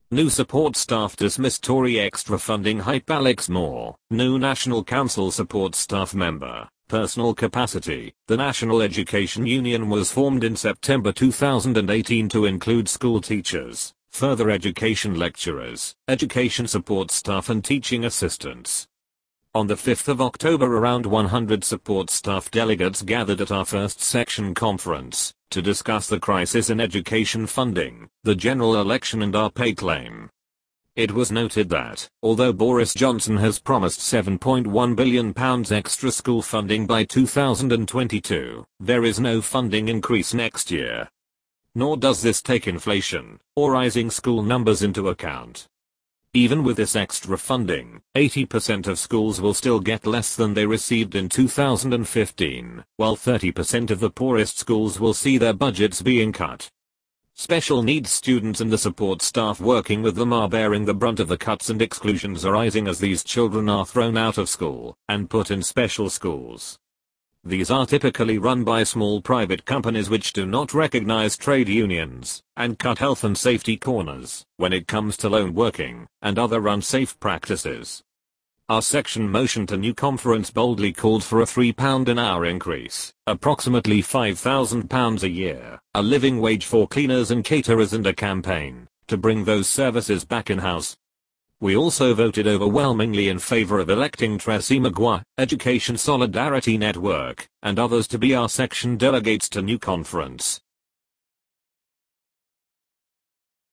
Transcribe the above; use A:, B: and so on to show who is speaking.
A: New support staff dismissed Tory extra funding hype. Alex Moore, new National Council support staff member. Personal capacity. The National Education Union was formed in September 2018 to include school teachers, further education lecturers, education support staff and teaching assistants. On the 5th of October, around 100 support staff delegates gathered at our first section conference to discuss the crisis in education funding, the general election and our pay claim. It was noted that, although Boris Johnson has promised £7.1 billion extra school funding by 2022, there is no funding increase next year. Nor does this take inflation or rising school numbers into account. Even with this extra funding, 80% of schools will still get less than they received in 2015, while 30% of the poorest schools will see their budgets being cut. Special needs students and the support staff working with them are bearing the brunt of the cuts and exclusions arising as these children are thrown out of school and put in special schools. These are typically run by small private companies which do not recognize trade unions and cut health and safety corners when it comes to lone working and other unsafe practices. Our section motion to new conference boldly called for a £3 an hour increase, approximately £5,000 a year, a living wage for cleaners and caterers, and a campaign to bring those services back in-house. We also voted overwhelmingly in favor of electing Tracy Maguire, Education Solidarity Network, and others to be our section delegates to new conference.